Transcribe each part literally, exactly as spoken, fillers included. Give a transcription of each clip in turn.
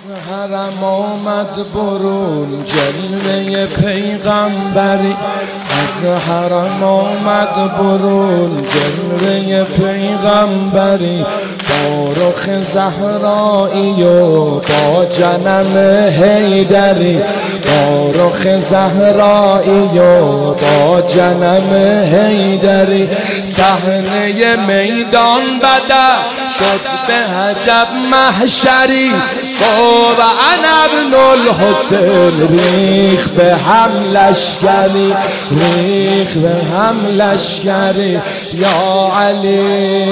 حرم آمد برون جلوه پیغمبری، از حرم آمد برون جلوه پیغمبری، با رخ زهرایی و با جنم حیدری، با رخ زهرایی و با جنم حیدری. صحنه میدان بدر شد به عجب محشری، و انا ابن الحسین ریخ به هم لشکری، ریخ به هم لشکری. یا علی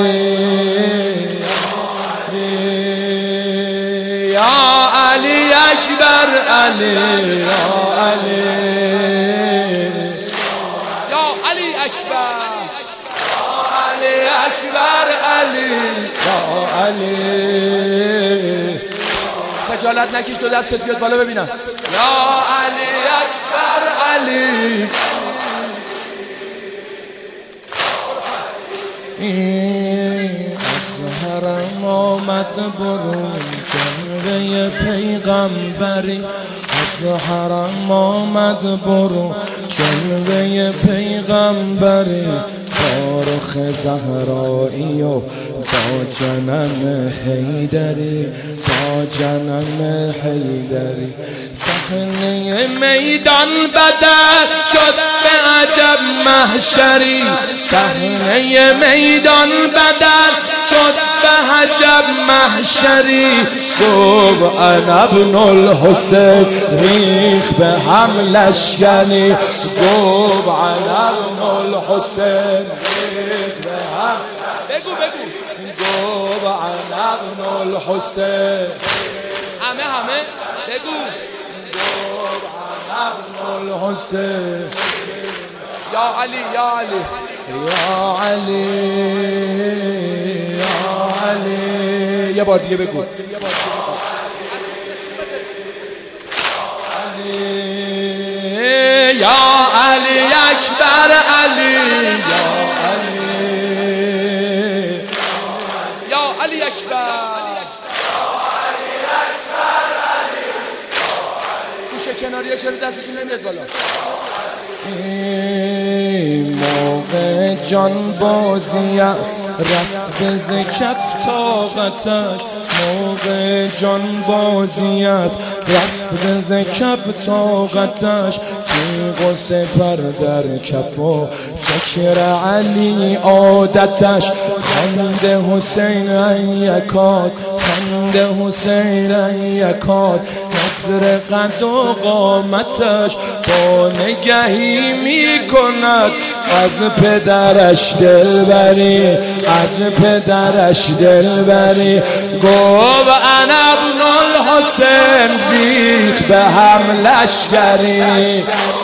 یا علی اکبر علی، یا علی یا علی اکبر، یا علی اکبر علی، یا علی. خجالت نکش، دو دستت بیاد بالا ببینم. یا علی اکبر علی. از حرم آمد برون جلوه پیغمبری، از حرم آمد برون جلوه پیغمبری، با رخ زهرایی و با جنم حیدری، با جنم حیدری. صحنه میدان بدر شد به عجب محشری، صحنه میدان بدر شد به عجب محشری. گفت انا ابن الحسین ریخ به هم لشکری، گفت انا ابن الحسین ریخ به هم. بگو بگو. گفت انا ابن الحسین، همه همه بگو. گفت انا ابن الحسین. یا علی یا علی یا علی یا علی. یه بار دیگه بگو. یا علی اکبر علی، یا علی یا علی اکبر، گوشه کناریه چرا دستتون نمیاد بالا؟ موقع جان بازی است رفت ز کف طاقتش، موقع جان بازی است رفت ز کف طاقتش. تیغ و سپر در کف و فکر علی عادتش، خند حسین یکاد، خند حسین یکاد، نظر قد و قامتش با نگهی می کند از پدرش دلبری، از پدرش دلبری. گفت انا ابن الحسین بیخ به هم لشکری.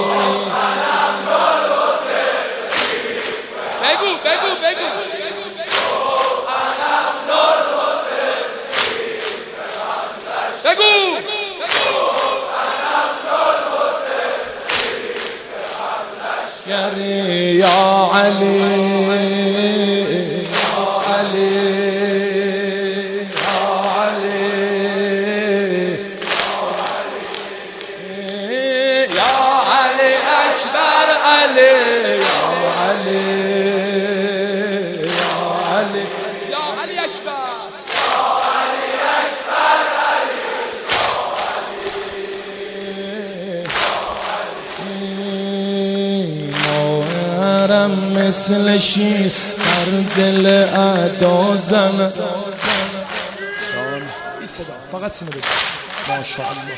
بگو بگو بگو. بگو. یا علی یا علی یا علی یا علی اکبر علی، یا علی یا علی یا علی اکبر، یا علی اکبر علی، مثل شیر در دل ادا زن. فقط سینه بگو ماشاءالله.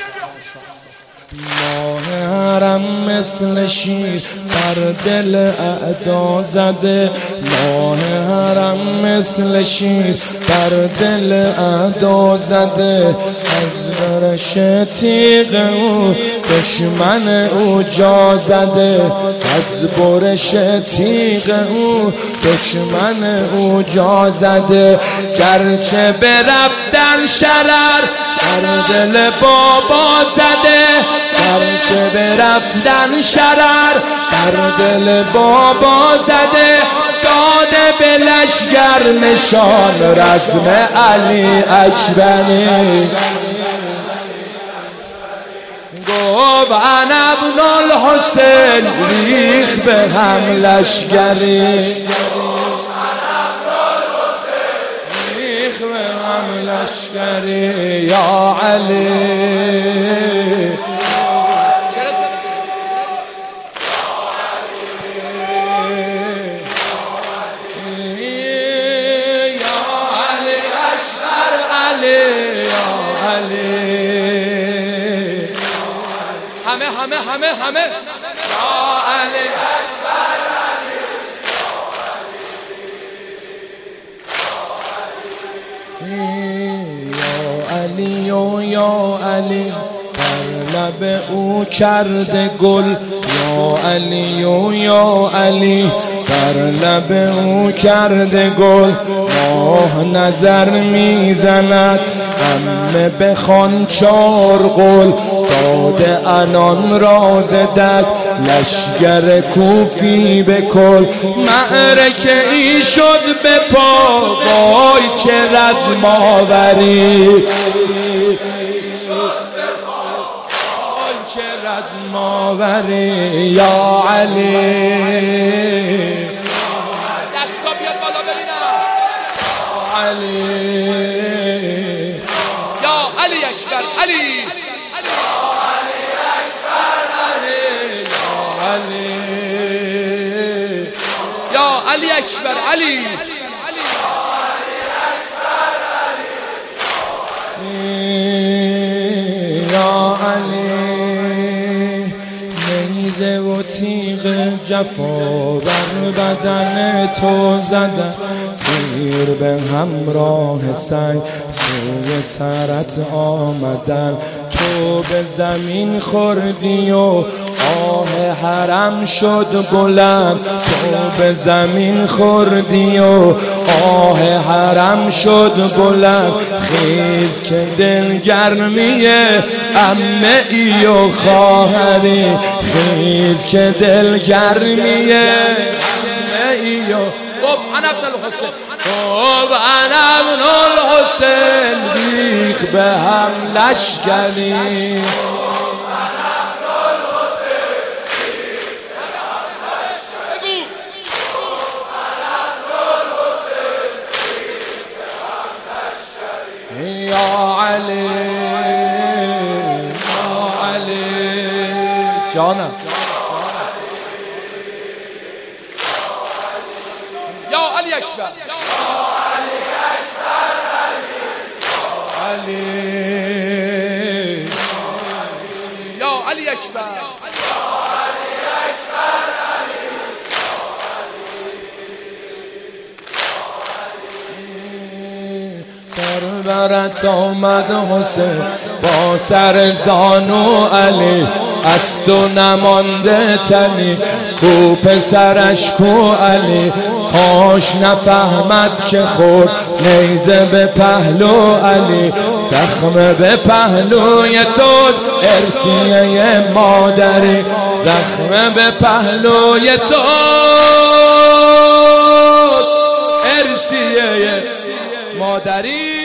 ماه حرم مثل شیر در دل اعدا زده، ماه حرم مثل شیر در دل اعدا زده. از برش تیغ او دشمن او جا زده، از برش تیغ او دشمن او جا زده. گرچه برفتن شرر در دل بابا زده، گرچه برفتن شرر در دل بابا زده. داده به لشگر نشان رزم علی اکبری. گفت انا ابن الحسین ریخ به هم لشگری ریخ به هم لشگری یا علی همه همه همه همه یا علی یا علی و یا علی بر لب او کرده گل یا علی و یا علی بر لب او کرده گل ماه نظر میزند همه بخوان چار قول داده انان راز دست لشگر کوفی به کل معرکه ای شد به پا وای چه رزم آوری چه رزم آوری یا علی دستا بیاد بالا ببینم یا علی یا علی اکبر علی یا علی اکبر علی یا علی نیزه و تیغ جفا بر بدن تو زدن تیر به همراه سنگ سوی سرت آمدن تو به زمین خوردی و آه حرم شد بلند تو به زمین خوردی و آه حرم شد بلند خیز که دل گرمیه عمه ای و خواهری خیز که دل گرمیه عمه ای و گفت انا ابن الحسین گفت انا ابن الحسین ریخ به هم لشگری یا علی یا علی جانم یا علی اکبر علی یا علی اکبر برت آمد حسین با سر زانو علی از تو نمانده تنی کو پسرش کو علی کاش نفهمد که خود نیزه به پهلو علی زخم به پهلوی توست ارسیه مادری زخم به پهلوی توست ارسیه مادری